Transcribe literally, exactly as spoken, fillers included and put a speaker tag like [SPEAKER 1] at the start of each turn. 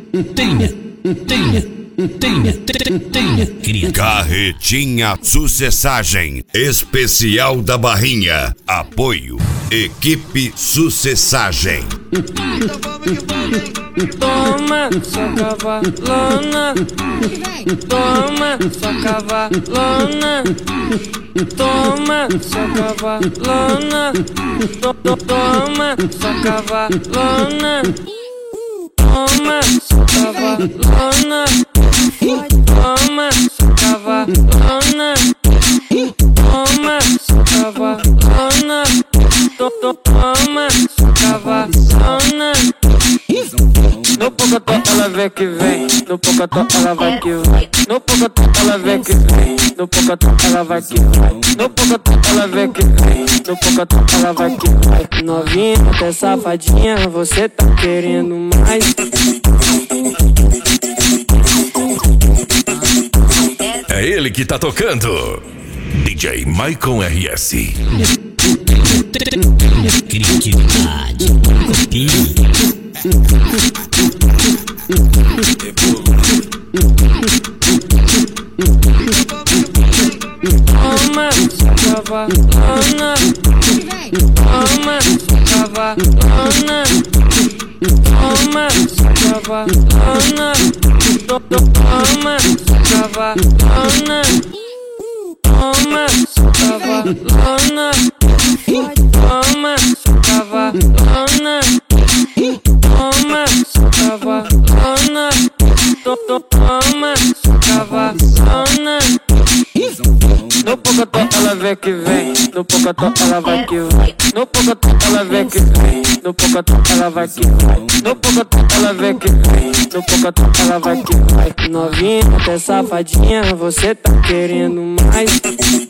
[SPEAKER 1] tenha, tenha, tenha, tenha, tenha.
[SPEAKER 2] Carretinha Sucessagem, especial da Barrinha. Apoio, equipe Sucessagem.
[SPEAKER 3] Toma sua cavalona, toma sua cavalona, toma sua cavalona, toma sua cavalona, toma sua cavalona, toma sua cavalona, toma sua cavalona, toma sua cavalona. No pocotó ela vem que vem, no pocotó ela vai que vai, no pocotó ela vem que vem, no pocotó ela vai que vai, no pocotó ela vem que vem, no pocotó ela vai que vai. Novinha, até safadinha, você tá querendo mais.
[SPEAKER 4] É ele que tá tocando, D J Maicon R S.
[SPEAKER 1] Criatividade, copinho.
[SPEAKER 3] Toma sua cavalona, toma sua cavalona, toma sua cavalona, toma sua cavalona, toma sua cavalona, toma sua cavalona, toma sua cavalona, toma sua cavalona. No pocotó ela vem que vem, no pocotó ela vai que vai, no pocotó ela vem que vem, no pocotó ela vai que vai, no pocotó ela vem que vem, no pocotó ela vai que vai. Novinha, até safadinha, você tá querendo mais.